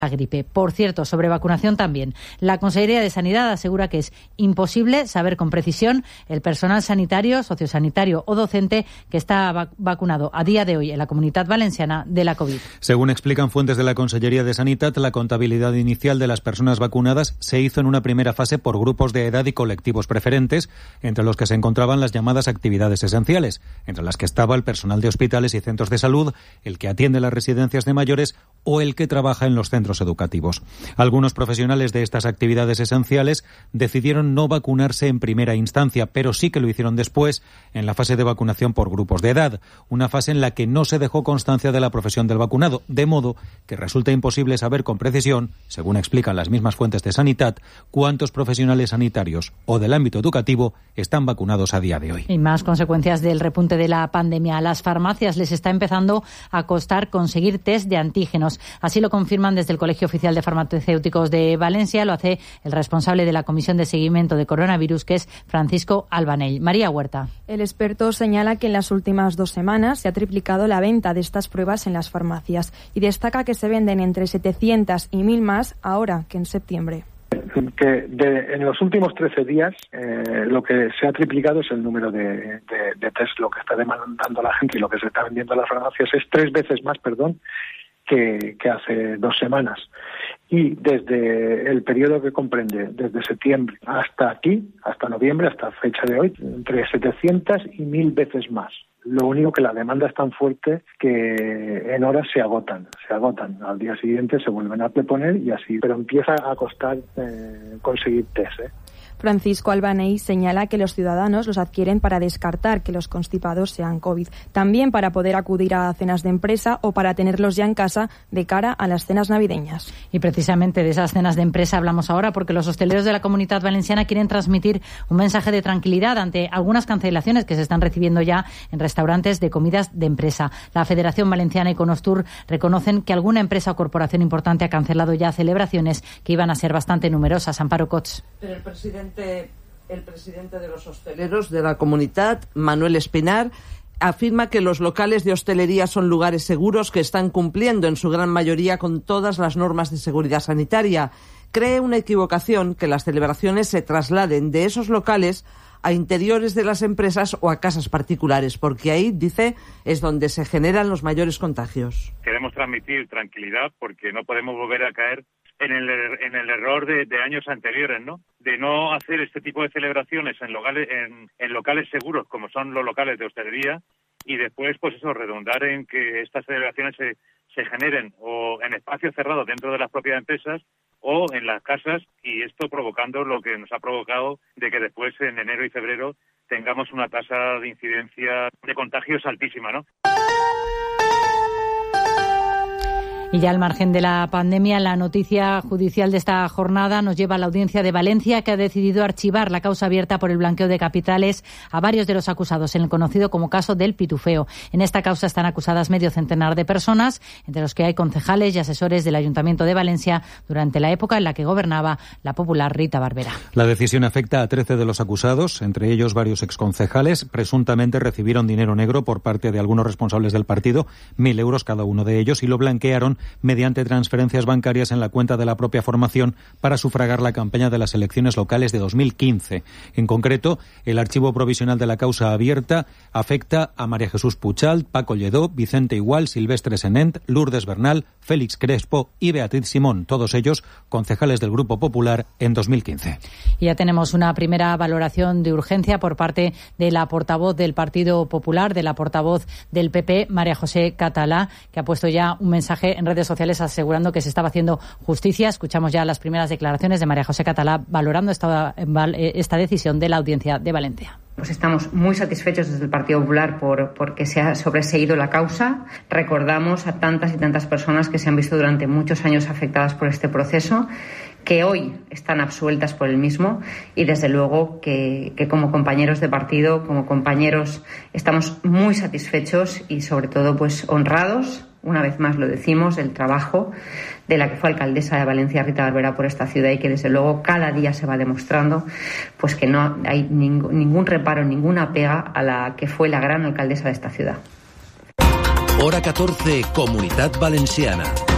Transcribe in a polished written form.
la gripe. Por cierto, sobre vacunación también. La Consellería de Sanidad asegura que es imposible saber con precisión el personal sanitario, sociosanitario o docente que está vacunado a día de hoy en la Comunitat Valenciana de la COVID. Según explican fuentes de la Consellería de Sanidad, la contabilidad inicial de las personas vacunadas se hizo en una primera fase por grupos de edad y colectivos preferentes, entre los que se encontraban las llamadas actividades esenciales, entre las que estaba el personal de hospitales y centros de salud, el que atiende las residencias de mayores o el que trabaja en los centros educativos. Algunos profesionales de estas actividades esenciales decidieron no vacunarse en primera instancia, pero sí que lo hicieron después en la fase de vacunación por grupos de edad, una fase en la que no se dejó constancia de la profesión del vacunado, de modo que resulta imposible saber con precisión, según explican las mismas fuentes de Sanidad, cuántos profesionales sanitarios o del ámbito educativo están vacunados a día de hoy. Y más consecuencias del repunte de la pandemia. A las farmacias les está empezando a costar conseguir test de antígenos. Así lo confirman desde el Colegio Oficial de Farmacéuticos de Valencia. Lo hace el responsable de la Comisión de Seguimiento de Coronavirus, que es Francisco Albanell. María Huerta. El experto señala que en las últimas 2 semanas se ha triplicado la venta de estas pruebas en las farmacias y destaca que se venden entre 700 y 1.000 más ahora que en septiembre. Que en los últimos 13 días lo que se ha triplicado es el número de test. Lo que está demandando la gente y lo que se está vendiendo en las farmacias es 3 veces más, que hace 2 semanas. Y desde el periodo que comprende, desde septiembre hasta aquí, hasta noviembre, hasta fecha de hoy, entre 700 y 1.000 veces más. Lo único que la demanda es tan fuerte que en horas se agotan. Al día siguiente se vuelven a preponer y así. Pero empieza a costar conseguir test, Francisco Albanell señala que los ciudadanos los adquieren para descartar que los constipados sean COVID, también para poder acudir a cenas de empresa o para tenerlos ya en casa de cara a las cenas navideñas. Y precisamente de esas cenas de empresa hablamos ahora porque los hosteleros de la Comunitat Valenciana quieren transmitir un mensaje de tranquilidad ante algunas cancelaciones que se están recibiendo ya en restaurantes de comidas de empresa. La Federación Valenciana y Conostur reconocen que alguna empresa o corporación importante ha cancelado ya celebraciones que iban a ser bastante numerosas. Amparo Cots. Pero el presidente de los hosteleros de la Comunitat, Manuel Espinar, afirma que los locales de hostelería son lugares seguros que están cumpliendo en su gran mayoría con todas las normas de seguridad sanitaria. Cree una equivocación que las celebraciones se trasladen de esos locales a interiores de las empresas o a casas particulares, porque ahí, dice, es donde se generan los mayores contagios. Queremos transmitir tranquilidad porque no podemos volver a caer en el error de años anteriores, ¿no? De no hacer este tipo de celebraciones en locales seguros como son los locales de hostelería y después, redundar en que estas celebraciones se generen o en espacios cerrados dentro de las propias empresas o en las casas, y esto provocando lo que nos ha provocado de que después en enero y febrero tengamos una tasa de incidencia de contagios altísima, ¿no? Y ya al margen de la pandemia, la noticia judicial de esta jornada nos lleva a la Audiencia de Valencia, que ha decidido archivar la causa abierta por el blanqueo de capitales a varios de los acusados en el conocido como caso del Pitufeo. En esta causa están acusadas medio centenar de personas, entre los que hay concejales y asesores del Ayuntamiento de Valencia durante la época en la que gobernaba la popular Rita Barberá. La decisión afecta a 13 de los acusados, entre ellos varios exconcejales. Presuntamente recibieron dinero negro por parte de algunos responsables del partido, 1.000 euros cada uno de ellos, y lo blanquearon mediante transferencias bancarias en la cuenta de la propia formación para sufragar la campaña de las elecciones locales de 2015. En concreto, el archivo provisional de la causa abierta afecta a María Jesús Puchal, Paco Lledó, Vicente Igual, Silvestre Senent, Lourdes Bernal, Félix Crespo y Beatriz Simón, todos ellos concejales del Grupo Popular en 2015. Y ya tenemos una primera valoración de urgencia por parte de la portavoz del Partido Popular, de la portavoz del PP, María José Catalá, que ha puesto ya un mensaje en redes sociales asegurando que se estaba haciendo justicia. Escuchamos ya las primeras declaraciones de María José Catalá valorando esta decisión de la Audiencia de Valencia. Pues estamos muy satisfechos desde el Partido Popular porque se ha sobreseído la causa. Recordamos a tantas y tantas personas que se han visto durante muchos años afectadas por este proceso, que hoy están absueltas por el mismo, y desde luego que como compañeros de partido, como compañeros, estamos muy satisfechos y sobre todo honrados, una vez más lo decimos, del trabajo de la que fue alcaldesa de Valencia, Rita Barberá, por esta ciudad, y que desde luego cada día se va demostrando que no hay ningún reparo, ninguna pega a la que fue la gran alcaldesa de esta ciudad. Hora 14, Comunitat Valenciana.